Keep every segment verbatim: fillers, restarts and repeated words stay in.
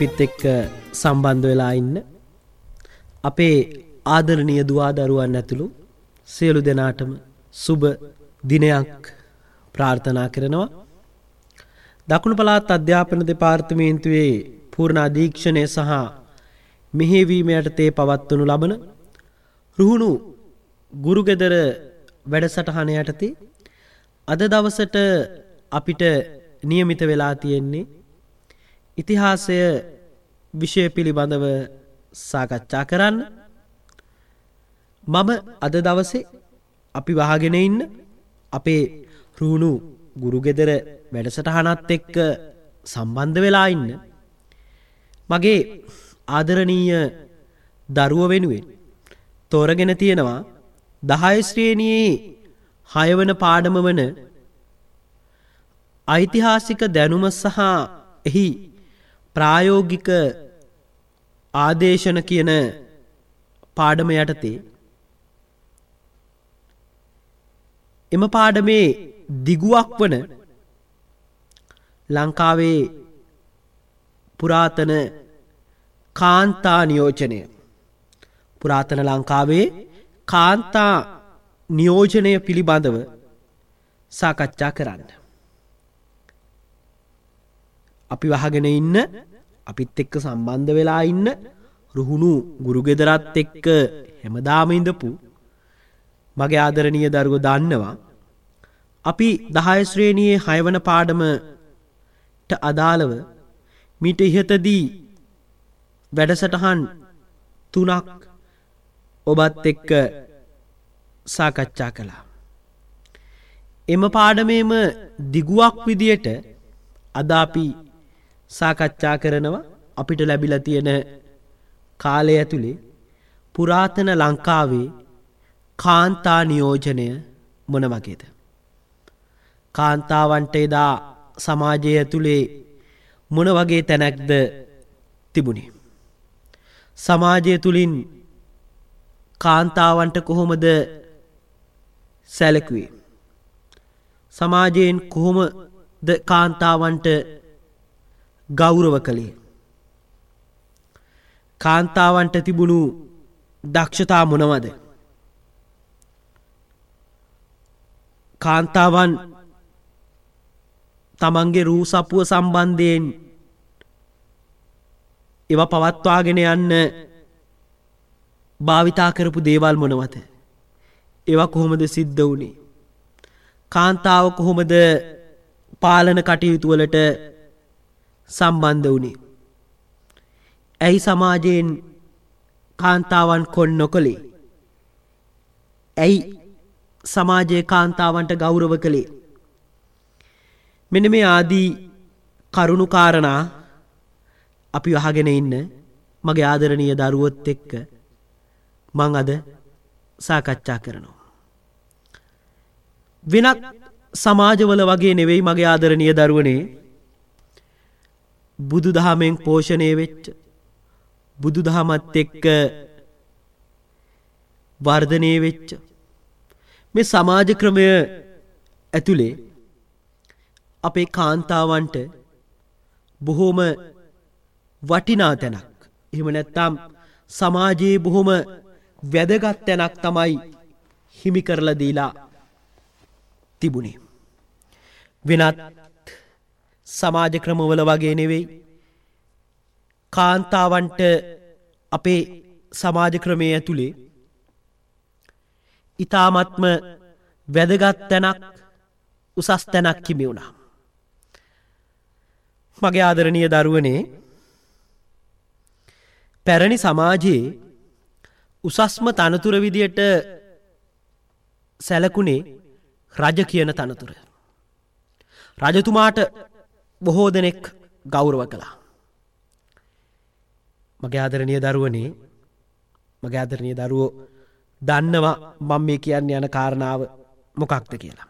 අපිත් එක්ක සම්බන්ධ වෙලා ඉන්න අපේ ආදරණීය දුවා දරුවන් ඇතුළු සියලු දෙනාටම සුබ දිනයක් ප්‍රාර්ථනා කරනවා. දකුණු පළාත් අධ්‍යාපන දෙපාර්තමේන්තුවේ පූර්ණ අධීක්ෂණය සහ මෙහෙයවීම යටතේ පවත්වනු ලබන රුහුණු ගුරුගෙදර වැඩසටහන යටතේ අද දවසට අපිට නියමිත වෙලා තියෙන්නේ ඉතිහාසය විෂය පිළිබඳව සාකච්ඡා කරන්න. මම අද දවසේ අපි වහගෙන ඉන්න අපේ රුහුණු ගුරුගෙදර වැඩසටහනත් එක්ක සම්බන්ධ වෙලා ඉන්න මගේ ආදරණීය දරුව වෙනුවෙන් තෝරගෙන තියෙනවා දහය ශ්‍රේණියේ හයවන පාඩම වන ඓතිහාසික දැනුම සහ එහි ප්‍රායෝගික ආදේශන කියන පාඩම යටතේ එම පාඩමේ දිගුවක් වන ලංකාවේ පුරාතන කාන්තා නියෝජනය පුරාතන ලංකාවේ කාන්තා නියෝජනය පිළිබඳව සාකච්ඡා කරන්න. අපි වහගෙන ඉන්න අපිත් එක්ක සම්බන්ධ වෙලා ඉන්න රුහුණු ගුරුගෙදරත් එක්ක හැමදාම ඉඳපු මගේ ආදරණීය දරුවෝ දන්නවා අපි දහය ශ්‍රේණියේ හයවන පාඩමට අදාළව මීට ඉහතදී වැඩසටහන් තුනක් ඔබත් එක්ක සාකච්ඡා කළා. එම පාඩමේම දිගුවක් විදියට අද අපි සාකච්ඡා කරනවා අපිට ලැබිලා තියෙන කාලය ඇතුලේ පුරාතන ලංකාවේ කාන්තා නියෝජනය මොන වගේද? කාන්තාවන්ට එදා සමාජය ඇතුලේ මොන වගේ තැනක්ද තිබුණේ? සමාජය තුලින් කාන්තාවන්ට කොහොමද සැලකුවේ? සමාජයෙන් කොහොමද කාන්තාවන්ට ගෞරව කළේ? කාන්තාවන්ට තිබුණු දක්ෂතා මොනවද? කාන්තාවන් තමන්ගේ රූ සපුව සම්බන්ධයෙන් ඒවා පවත්වාගෙන යන්න භාවිතා කරපු දේවල් මොනවද? ඒවා කොහොමද සිද්ධ වුණේ? කාන්තාව කොහොමද පාලන කටයුතු වලට සම්බන්ධ වුණේ? ඇයි සමාජයෙන් කාන්තාවන් කොන් නොකළේ? ඇයි සමාජයේ කාන්තාවන්ට ගෞරව කළේ? මෙන්න මේ ආදී කරුණු කාරණා අපි අහගෙන ඉන්න මගේ ආදරණීය දරුවොත් එක්ක මං අද සාකච්ඡා කරනවා. වෙනත් සමාජවල වගේ නෙවෙයි මගේ ආදරණීය දරුවනේ බුදුදහමෙන් පෝෂණය වෙච්ච බුදුදහමත් එක්ක වර්ධනය වෙච්ච මේ සමාජ ක්‍රමය ඇතුලේ අපේ කාන්තාවන්ට බොහොම වටිනා තැනක්, එහෙම නැත්නම් සමාජයේ බොහොම වැදගත් තැනක් තමයි හිමි කරලා දීලා තිබුණේ. වෙනත් සමාජ ක්‍රමවල වගේ නෙවෙයි කාන්තාවන්ට අපේ සමාජ ක්‍රමයේ ඇතුලේ ඊ타ත්ම වැදගත් තැනක්, උසස් තැනක් හිමි වුණා. මගේ ආදරණීය දරුවනේ පැරණි සමාජයේ උසස්ම තනතුර විදියට සැලකුණේ රජ කියන තනතුර. රජතුමාට බොහෝ දෙනෙක් ගෞරව කළා. මගේ ආදරණීය දරුවනේ මගේ ආදරණීය දරුවෝ දන්නවා මම මේ කියන්න යන කාරණාව මොකක්ද කියලා.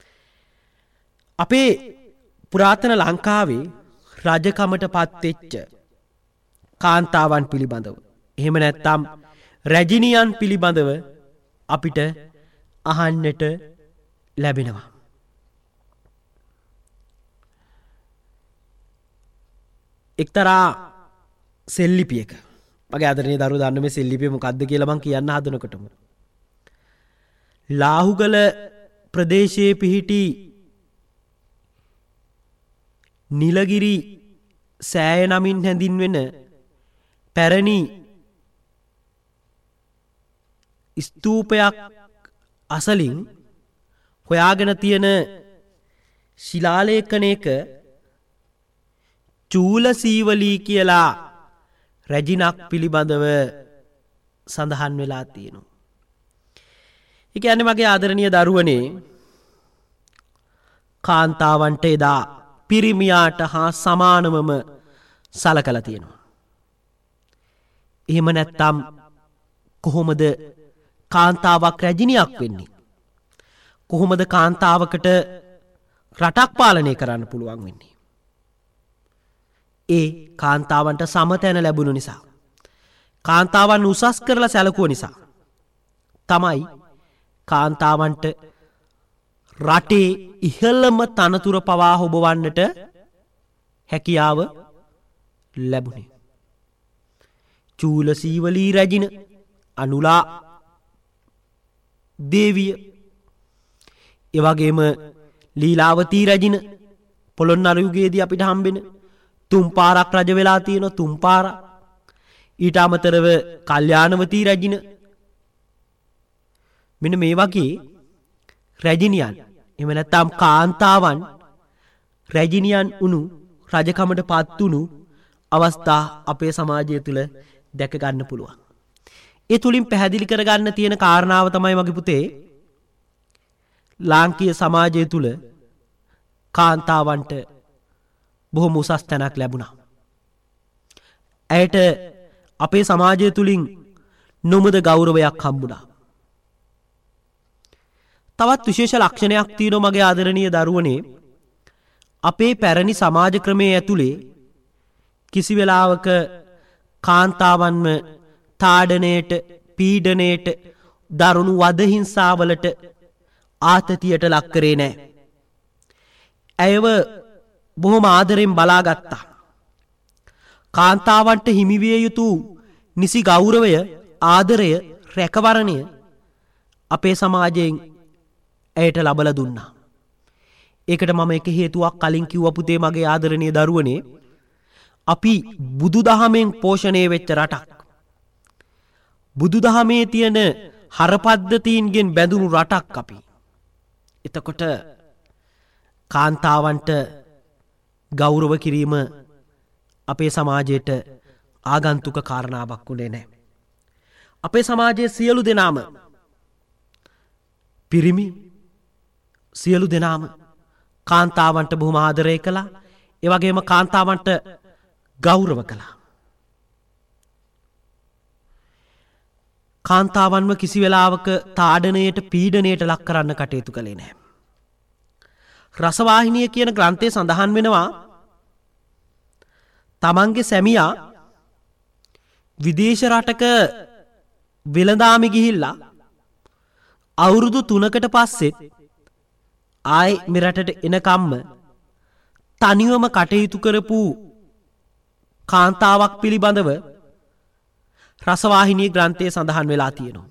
අපේ පුරාතන ලංකාවේ රජකමට පත්වෙච්ච කාන්තාවන් පිළිබඳව, එහෙම නැත්නම් රැජිනියන් පිළිබඳව අපිට අහන්නට ලැබෙනවා. එක්තරා සෙල්ලිපියක. මගේ ආදරණීය දරුවෝ දන්න මේ සෙල්ලිපිය මොකක්ද කියලා මම කියන්න හදනකොටම. ලාහුගල ප්‍රදේශයේ පිහිටි නිලගිරි සෑය නමින් හැඳින්වෙන පැරණි ස්තූපයක් අසලින් හොයාගෙන තියෙන ශිලාලේඛනයක චූල සීවලී කියලා රැජිනක් පිළිබඳව සඳහන් වෙලා තියෙනවා. ඒ කියන්නේ මගේ ආදරණීය දරුවනේ කාන්තාවන්ට එදා පිරිමියාට හා සමානවම සලකලා තියෙනවා. එහෙම නැත්තම් කොහොමද කාන්තාවක් රැජිනියක් වෙන්නේ? කොහොමද කාන්තාවකට රටක් පාලනය කරන්න පුළුවන් වෙන්නේ? ඒ කාන්තාවන්ට සමතැන ලැබුණු නිසා, කාන්තාවන් උසස් කරලා සැලකුව නිසා තමයි කාන්තාවන්ට රටේ ඉහළම තනතුර පවා හොබවන්නට හැකියාව ලැබුණේ. චූල සීවලී රැජින, අනුලා දේවිය, එවගේම ලීලාවතී රැජින පොළොන්නරු යුගයේදී අපිට හම්බෙන තුන් පාරක් රජ වෙලා තියෙන තුන් පාරක්. ඊට අමතරව කල්යාණවතී රැජින, මෙන්න මේ වගේ රැජිනියන්, එහෙම නැත්නම් කාන්තාවන් රැජිනියන් උණු රජකමට පත් වුණු අවස්ථා අපේ සමාජය තුළ දැක ගන්න පුළුවන්. ඒ තුලින් පැහැදිලි කරගන්න තියෙන කාරණාව තමයි මගේ පුතේ, ලාංකීය සමාජය තුළ කාන්තාවන්ට බොහොම උසස් තැනක් ලැබුණා. ඇයට අපේ සමාජය තුලින් නොමුද ගෞරවයක් හම්බුණා. තවත් විශේෂ ලක්ෂණයක් තියෙනවා මගේ ආදරණීය දරුවනේ, අපේ පැරණි සමාජ ක්‍රමයේ ඇතුලේ කිසි වෙලාවක කාන්තාවන්ව තාඩනයට, පීඩනයට, දරුණු වද හිංසාවලට, ආතතියට ලක් කරේ නැහැ. ඇයව බොහොම ආදරෙන් බලාගත්තා. කාන්තාවන්ට හිමිවිය යුතු නිසි ගෞරවය, ආදරය, රැකවරණය අපේ සමාජයෙන් ඇයට ලබලා දුන්නා. ඒකට මම එක හේතුවක් කලින් කිව්ව පුතේ මගේ ආදරණීය දරුවනේ, අපි බුදුදහමෙන් පෝෂණය වෙච්ච රටක්. බුදුදහමේ තියෙන හරපද්ධතීන්ගෙන් බැඳුණු රටක් අපි. එතකොට කාන්තාවන්ට ගෞරව කිරීම අපේ සමාජයට ආගන්තුක කාරණාවක් උනේ නැහැ. අපේ සමාජයේ සියලු දෙනාම, පිරිමි සියලු දෙනාම කාන්තාවන්ට බොහොම ආදරය කළා. ඒ වගේම කාන්තාවන්ට ගෞරව කළා. කාන්තාවන්ව කිසි වෙලාවක තාඩනයට, පීඩනයට ලක් කරන්න කටයුතු කළේ නැහැ. රසවාහිනිය කියන ග්‍රන්ථයේ සඳහන් වෙනවා, තමන්ගේ සැමියා විදේශ රටක වෙළඳාමි ගිහිල්ලා අවුරුදු තුනකට පස්සෙත් ආයි මෙරටට එනකම්ම තනිවම කටයුතු කරපු කාන්තාවක් පිළිබඳව රසවාහිනී ග්‍රන්ථයේ සඳහන් වෙලා තියෙනවා.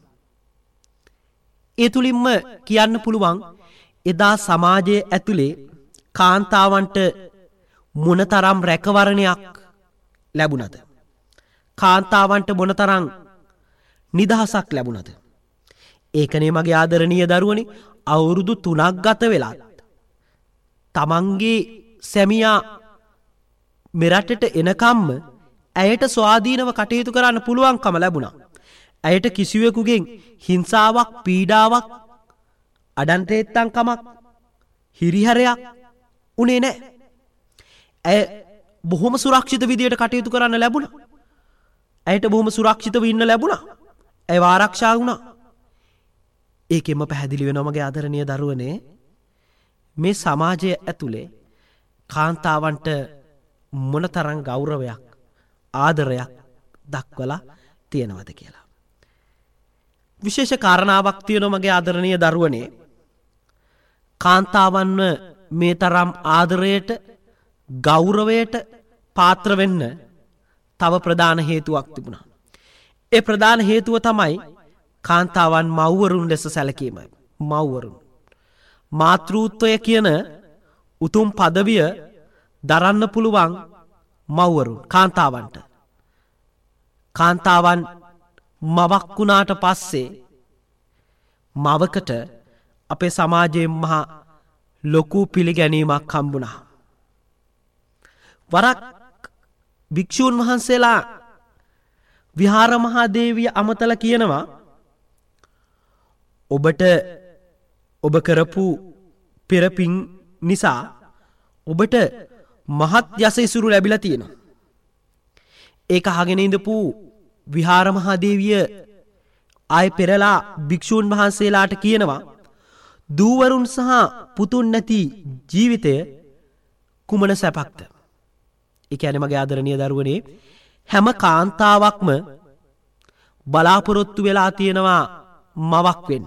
ඒ තුලින්ම කියන්න පුළුවන් එදා සමාජයේ ඇතුලේ කාන්තාවන්ට මොනතරම් රැකවරණයක් ලැබුණද? කාන්තාවන්ට මොනතරම් නිදහසක් ලැබුණද? ඒකනේ මගේ ආදරණීය දරුවනේ, අවුරුදු තුනක් ගත වෙලා තමන්ගේ සැමියා මෙරටට එනකම්ම ඇයට ස්වාධීනව කටයුතු කරන්න පුළුවන්කම ලැබුණා. ඇයට කිසිවෙකුගෙන් හිංසාවක්, පීඩාවක්, අඩන්තේත්තන්කමක්, හිරිහැරයක් උනේ නැහැ. ඇය බොහොම සුරක්ෂිත විදියට කටයුතු කරන්න ලැබුණා. ඇයට බොහොම සුරක්ෂිතව ඉන්න ලැබුණා. ඇය ආරක්ෂා වුණා. ඒකෙම පැහැදිලි වෙනවා මගේ ආදරණීය දරුවනේ, මේ සමාජය ඇතුලේ කාන්තාවන්ට මොනතරම් ගෞරවයක්, ආදරයක් දක්වලා තියෙනවද කියලා. විශේෂ කාරණාවක් තියෙනවා මගේ ආදරණීය දරුවනේ, කාන්තාවන්ව මේ තරම් ආදරයට, ගෞරවයට පාත්‍ර වෙන්න තව ප්‍රධාන හේතුවක් තිබුණා. ඒ ප්‍රධාන හේතුව තමයි කාන්තාවන් මව්වරුන් ලෙස සැලකීමයි. මව්වරුන් මාතෘත්වය කියන උතුම් පදවිය දරන්න පුළුවන් මව්වරුන් කාන්තාවන්ට. කාන්තාවන් මවක් වුණාට පස්සේ මවකට අපේ සමාජයෙන් මහා ලොකු පිළිගැනීමක් හම්බුණා. වරක් භික්ෂූන් වහන්සේලා විහාර මහාදේවිය අමතල කියනවා ඔබට ඔබ කරපු පෙරපින් නිසා ඔබට මහත් යස ඉසුරු ලැබිලා තියෙනවා. ඒක අහගෙන ඉඳපු විහාර මහාදේවිය ආය පෙරලා භික්ෂූන් වහන්සේලාට කියනවා දූවරුන් සහ පුතුන් නැති ජීවිතය කුමන සැපක්ද? ඒ කියන්නේ මගේ ආදරණීය දරුවනේ හැම කාන්තාවක්ම බලාපොරොත්තු වෙලා තියෙනවා මවක් වෙන්න.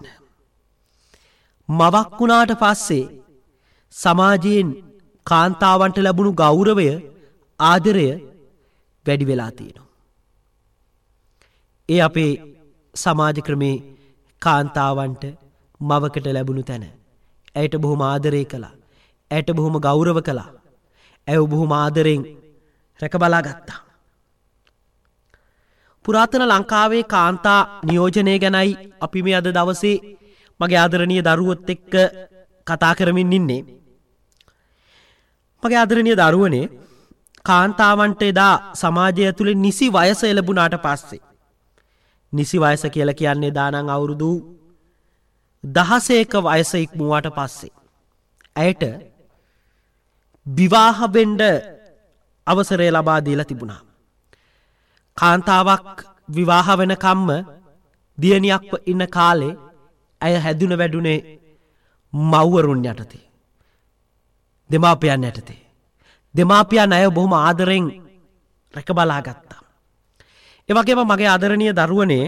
මවක් වුණාට පස්සේ සමාජයෙන් කාන්තාවන්ට ලැබුණු ගෞරවය ආදරය වැඩි වෙලා තියෙනවා. ඒ අපේ සමාජ ක්‍රමේ කාන්තාවන්ට මවකට ලැබුණු තැන ඇයට බොහොම ආදරය කළා. ඇයට බොහොම ගෞරව කළා. ඇය බොහොම ආදරෙන් රැක බලා ගත්තා. පුරාතන ලංකාවේ කාන්තා නියෝජනය ගැනයි අපි මේ අද දවසේ මගේ ආදරණීය දරුවොත් එක්ක කතා කරමින් ඉන්නේ. මගේ ආදරණීය දරුවනේ කාන්තාවන්ට එදා සමාජය ඇතුලේ නිසි වයස ලැබුණාට පස්සේ නිසි වයස කියලා කියන්නේ දානං අවුරුදු දහසේක වයස ඉක්මුවාට පස්සේ ඇයට විවාහ වෙන්න අවසරය ලබා දීලා තිබුණා. කාන්තාවක් විවාහ වෙනකම්ම දියණියක්ව ඉන්න කාලේ ඇය හැදුන වැඩුනේ මව්වරුන් යටතේ. දෙමාපියන් යටතේ. දෙමාපියන් අය බොහොම ආදරෙන් රැක බලා ගත්තා. ඒ වගේම මගේ ආදරණීය දරුවනේ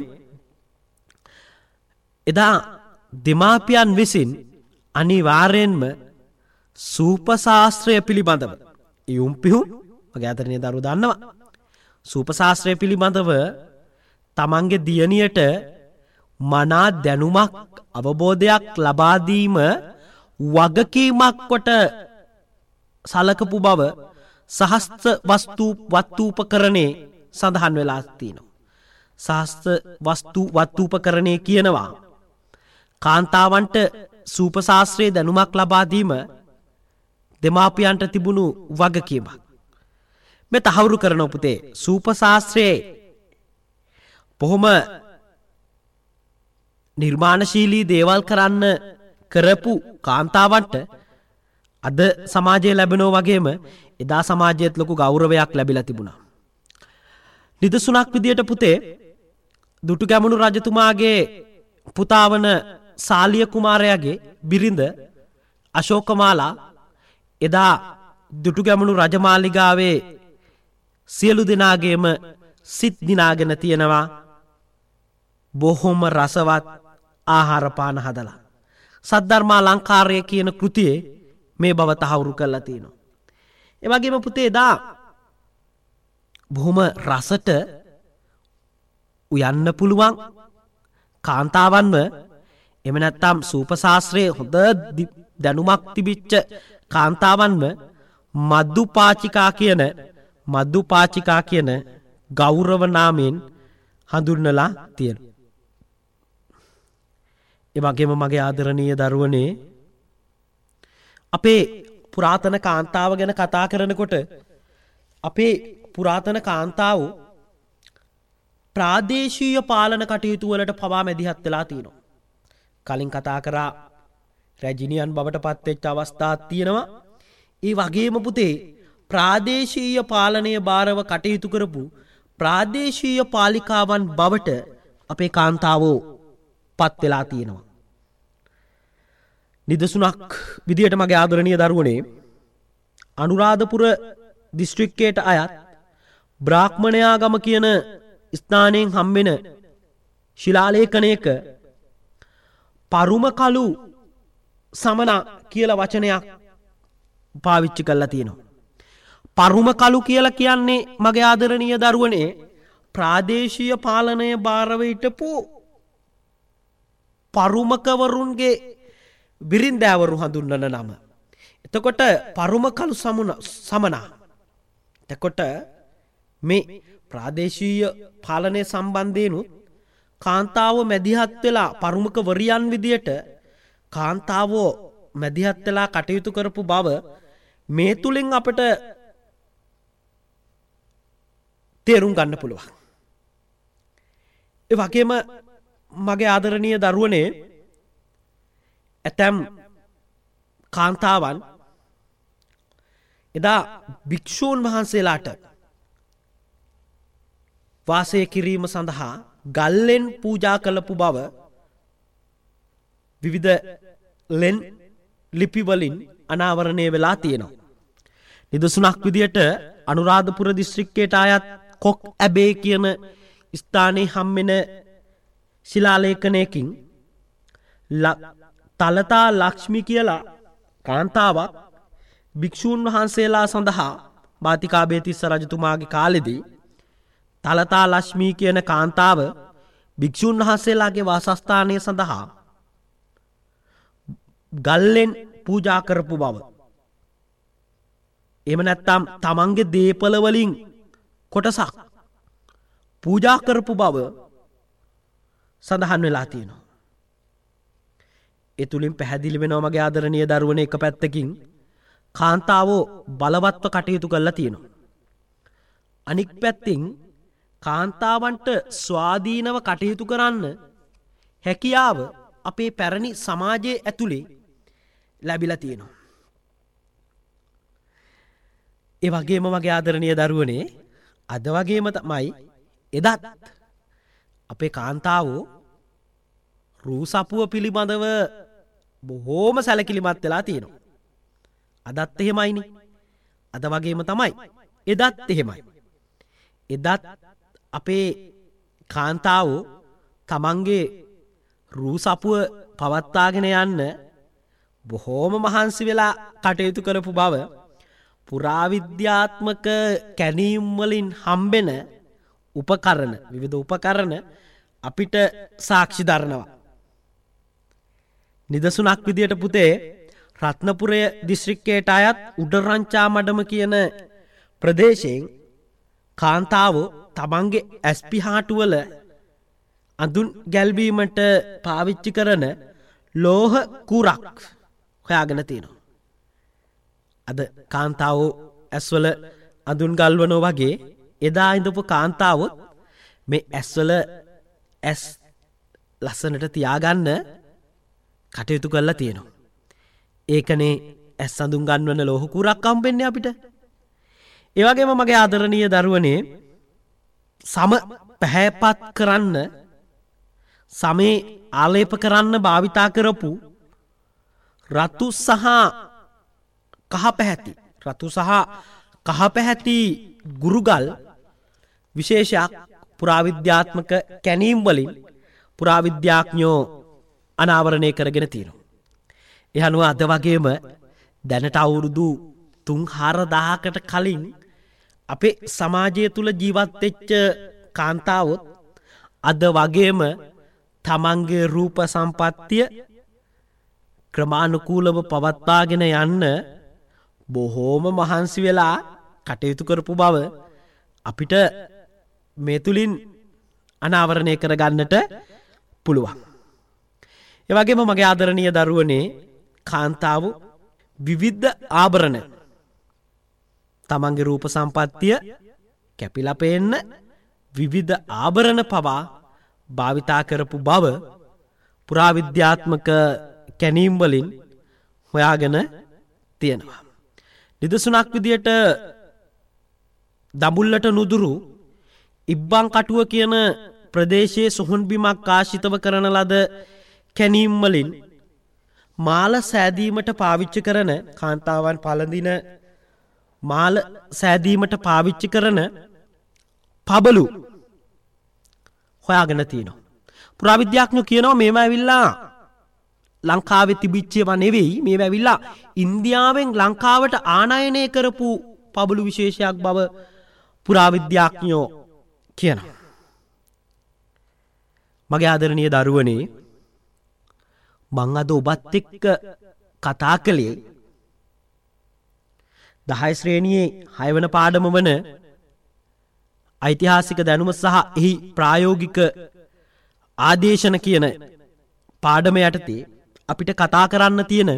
එදා දෙමාපියන් විසින් අනිවාර්යෙන්ම සූප ශාස්ත්‍රය පිළිබඳව යොම් පිහුම් මගේ ආදරණීය දරුවෝ දන්නවා. සූප ශාස්ත්‍රය පිළිබඳව තමන්ගේ දියණියට මනා දැනුමක් අවබෝධයක් ලබා දීම වගකීමක් කොට සලකපු බව සහස්ත වස්තු වත්ූපකරණේ සඳහන් වෙලා තියෙනවා. සහස්ත වස්තු වත්ූපකරණේ කියනවා කාන්තාවන්ට සූප ශාස්ත්‍රයේ දැනුමක් ලබා දීම දෙමාපියන්ට තිබුණු වගකීමක්. මේ තහවුරු කරන පුතේ සූප ශාස්ත්‍රයේ බොහොම නිර්මාණශීලී දේවල් කරන්න කරපු කාන්තාවන්ට අද සමාජයේ ලැබෙනෝ වගේම එදා සමාජයේත් ලොකු ගෞරවයක් ලැබිලා තිබුණා. නිදසුණක් විදියට පුතේ දුටුගැමුණු රජතුමාගේ පුතා වන සාලිය කුමාරයාගේ බිරිඳ අශෝකමාලා එදා දුටුගැමුණු රජමාලිගාවේ සියලු දෙනාගේම සිත් දිනාගෙන තියෙනවා බොහොම රසවත් ආහාර පාන හදලා. සද්ධර්මා ලංකාරය කියන කෘතියේ මේ බව තහවුරු කරලා තියෙනවා. ඒ වගේම පුතේ එදා බොහොම රසට උයන්න පුළුවන් කාන්තාවන්ව එමෙ නැත්තම් සූප ශාස්ත්‍රයේ හොඳ දැනුමක් තිබිච්ච කාන්තාවන්ව මද්දුපාචිකා කියන මද්දුපාචිකා කියන ගෞරව නාමයෙන් හඳුන්වලා තියෙනවා. ඒ වගේම මගේ ආදරණීය දරුවනේ අපේ පුරාතන කාන්තාව ගැන කතා කරනකොට අපේ පුරාතන කාන්තාව ප්‍රාදේශීය පාලන කටයුතු වලට පවා මැදිහත් වෙලා තියෙනවා. කලින් කතා කරා රැජිනියන් බවට පත් වෙච්ච අවස්ථාවක් තියෙනවා. ඒ වගේම පුතේ ප්‍රාදේශීය පාලනය බාරව කටයුතු කරපු ප්‍රාදේශීය පාලිකාවන් බවට අපේ කාන්තාවෝ පත් වෙලා තියෙනවා. නිදසුණක් විදියට මගේ ආදරණීය දරුවනේ අනුරාධපුර දිස්ත්‍රික්කයට අයත් බ්‍රාහ්මණයාගම කියන ස්ථානයෙන් හම්බෙන ශිලාලේඛනයක පරුමකලු සමන කියලා වචනයක් පාවිච්චි කරලා තියෙනවා. පරුම කළු කියලා කියන්නේ මගේ ආදරණීය දරුවනේ ප්‍රාදේශීය පාලනය භාරව හිටපු පරුමකවරුන්ගේ බිරින්දෑවරු හඳුන්වන නම. එතකොට පරුම කළු සමුන සමනා. එතකොට මේ ප්‍රාදේශීය පාලනය සම්බන්ධයෙන්ුත් කාන්තාව මැදිහත් වෙලා පරුමකවරියන් විදියට කාන්තාවෝ මැදිහත් වෙලා කටයුතු කරපු බව මේ තුලින් අපට තේරුම් ගන්න පුළුවන්. ඒ වගේම මගේ ආදරණීය දරුවනේ ඇතැම් කාන්තාවන් එදා භික්ෂූන් වහන්සේලාට වාසය කිරීම සඳහා ගල්ලෙන් පූජා කළපු බව විවිධ ලෙන් ලිපිවලින් අනාවරණය වෙලා තියෙනවා. නිදසුනක් විදියට අනුරාධපුර දිස්ත්‍රික්කයට අයත් කොක් ඇබේ කියන ස්ථානයේ හම්බෙන ශිලාලේඛනයකින් තලතා ලක්ෂ්මි කියලා කාන්තාවක් භික්ෂූන් වහන්සේලා සඳහා බාතිකාබේතිස්ස රජතුමාගේ කාලෙදී තලතා ලක්ෂ්මී කියන කාන්තාව භික්ෂූන් වහන්සේලාගේ වාසස්ථානය සඳහා ගල්ලෙන් පූජා කරපු බව. එහෙම නැත්නම් තමන්ගේ දීපල වලින් කොටසක් පූජා කරපු බව සඳහන් වෙලා තියෙනවා. ඒ තුලින් පැහැදිලි වෙනවා මගේ ආදරණීය දරුවනේ එක පැත්තකින් කාන්තාවෝ බලවත්ව කටයුතු කරලා තියෙනවා. අනික් පැත්තෙන් කාන්තාවන්ට ස්වාධීනව කටයුතු කරන්න හැකියාව අපේ පැරණි සමාජයේ ඇතුලේ ලැබිලා තියෙනවා. ඒ වගේම මගේ ආදරණීය දරුවනේ අද වගේම තමයි එදත් අපේ කාන්තාවෝ රූසපුව පිළිබඳව බොහෝම සැලකිලිමත් වෙලා තියෙනවා. අදත් එහෙමයිනේ. අද වගේම තමයි එදත් එහෙමයි. එදත් අපේ කාන්තාවෝ තමන්ගේ රූසපුව පවත්වාගෙන යන්න බොහෝම මහන්සි වෙලා කටයුතු කරපු බව පුරාවිද්‍යාත්මක කැණීම් වලින් හම්බෙන උපකරණ විවිධ උපකරණ අපිට සාක්ෂි දරනවා. නිදසුනක් විදියට පුතේ රත්නපුරය දිස්ත්‍රික්කයට අයත් උඩරංචා මඩම කියන ප්‍රදේශයෙන් කාන්තාවෝ තමන්ගේ ඇස්පිහාටුවල අඳුන් ගැල්වීමට පාවිච්චි කරන ලෝහ කුරක් හොයාගෙන තියෙනවා. අද කාන්තාවෝ ඇස්වල අඳුන් ගල්වනෝ වගේ එදා ඉඳපු කාන්තාවොත් මේ ඇස්වල ඇස් ලස්සනට තියාගන්න කටයුතු කරලා තියෙනවා. ඒකනේ ඇස් අඳුන් ගන්වන ලෝහ කුරක් හම්බෙන්නේ අපිට. ඒ වගේම මගේ ආදරණීය දරුවනේ සම පැහැපත් කරන්න සමේ ආලේප කරන්න භාවිතා කරපු රතු සහ කහ පැහැති රතු සහ කහ පැහැති ගුරුගල් විශේෂයක් පුරාවිද්‍යාත්මක කැණීම් වලින් පුරාවිද්‍යාඥයෝ අනාවරණය කරගෙන තියෙනවා. ඒ අනුව අද වගේම දැනට අවුරුදු තුන් හාරදාහකට කලින් අපේ සමාජය තුල ජීවත් වෙච්ච කාන්තාවොත් අද වගේම තමන්ගේ රූප සම්පත්තිය ක්‍රමානුකූලව පවත්වාගෙන යන්න බොහෝම මහන්සි වෙලා කටයුතු කරපු බව අපිට මේ තුලින් අනාවරණය කරගන්නට පුළුවන්. ඒ වගේම මගේ ආදරණීය දරුවනේ කාන්තාව විවිධ ආභරණ තමන්ගේ රූප සම්පත්තිය කැපිලා පේන්න විවිධ ආභරණ පවා භාවිතා කරපු බව පුරාවිද්‍යාත්මක කැණීම් වලින් හොයාගෙන තියෙනවා. නිදසුනක් විදියට දඹුල්ලට නුදුරු ඉබ්බන් කටුව කියන ප්‍රදේශයේ සොහොන් බිමක් ආශ්‍රිතව කරන ලද කැණීම් වලින් මාල සෑදීමට පාවිච්චි කරන කාන්තාවන් පළඳින මාල සෑදීමට පාවිච්චි කරන පබලු හොයාගෙන තියෙනවා. පුරාවිද්‍යාඥයෝ කියනවා මේවා ඇවිල්ලා ලංකාවේ තිබිච්ච ඒවා නෙවෙයි, මේවා ඇවිල්ලා ඉන්දියාවෙන් ලංකාවට ආනයනය කරපු පබළු විශේෂයක් බව පුරාවිද්‍යාඥයෝ කියනවා. මගේ ආදරණීය දරුවනේ, මං අද ඔබත් එක්ක කතා කළේ දහය ශ්‍රේණියේ හය වන පාඩම වන ඓතිහාසික දැනුම සහ එහි ප්‍රායෝගික ආදේශන කියන පාඩම යටතේ අපිට කතා කරන්න තියෙන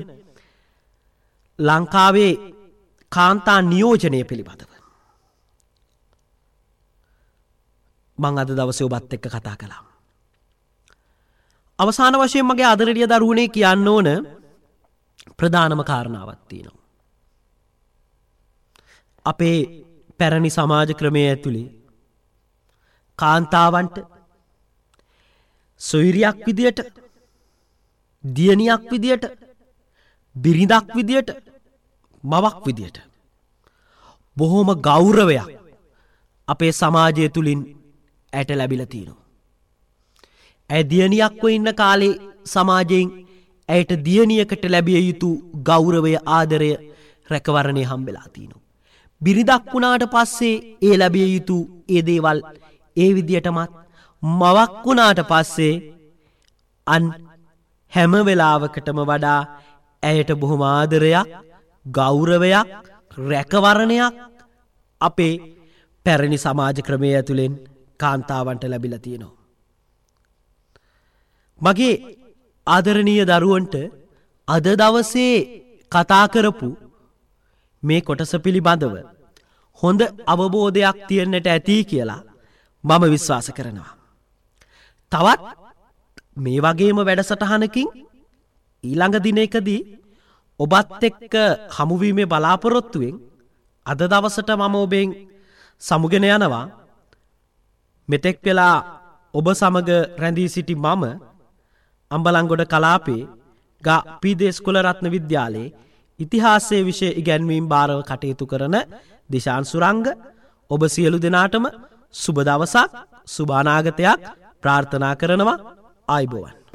ලංකාවේ කාන්තා නියෝජනය පිළිබඳව. මං අද දවසේ ඔබත් එක්ක කතා කළා. අවසාන වශයෙන් මගේ ආදරණීය දරුවනේ කියන්න ඕන ප්‍රධානම කාරණාවක් තියෙනවා. අපේ පැරණි සමාජ ක්‍රමයේ ඇතුලේ කාන්තාවන්ට සොයුරියක් විදියට, දියණියක් විදියට, බිරිඳක් විදියට, මවක් විදියට බොහොම ගෞරවයක් අපේ සමාජය තුලින් ඇයට ලැබිලා තියෙනවා. ඇය දියණියක්ව ඉන්න කාලේ සමාජයෙන් ඇයට දියණියකට ලැබිය යුතු ගෞරවය, ආදරය, රැකවරණය හම්බෙලා තියෙනවා. බිරිඳක් වුණාට පස්සේ ඒ ලැබිය යුතු ඒ දේවල් ඒ විදියටමත්, මවක් වුණාට පස්සේ අන් හැම වෙලාවකටම වඩා ඇයට බොහොම ආදරයක්, ගෞරවයක්, රැකවරණයක් අපේ පැරණි සමාජ ක්‍රමයේ ඇතුලෙන් කාන්තාවන්ට ලැබිලා තියෙනවා. මගේ ආදරණීය දරුවන්ට අද දවසේ කතා කරපු මේ කොටස පිළිබඳව හොඳ අවබෝධයක් තියෙන්නට ඇති කියලා මම විශ්වාස කරනවා. තවත් මේ වගේම වැඩසටහනකින් ඊළඟ දිනයකදී ඔබත් එක්ක හමුවීමේ බලාපොරොත්තුවෙන් අද දවසට මම ඔබෙන් සමුගෙන යනවා. මෙතෙක් වෙලා ඔබ සමග රැඳී සිටි මම අම්බලන්ගොඩ කලාපේ ගා පීදේස් කුලරත්න විද්‍යාලයේ ඉතිහාසයේ විෂය ඉගැන්වීම් භාරව කටයුතු කරන දිශාන් සුරංග ඔබ සියලු දෙනාටම සුබ දවසක්, සුබ අනාගතයක් ප්‍රාර්ථනා කරනවා. ආයුබෝවන්.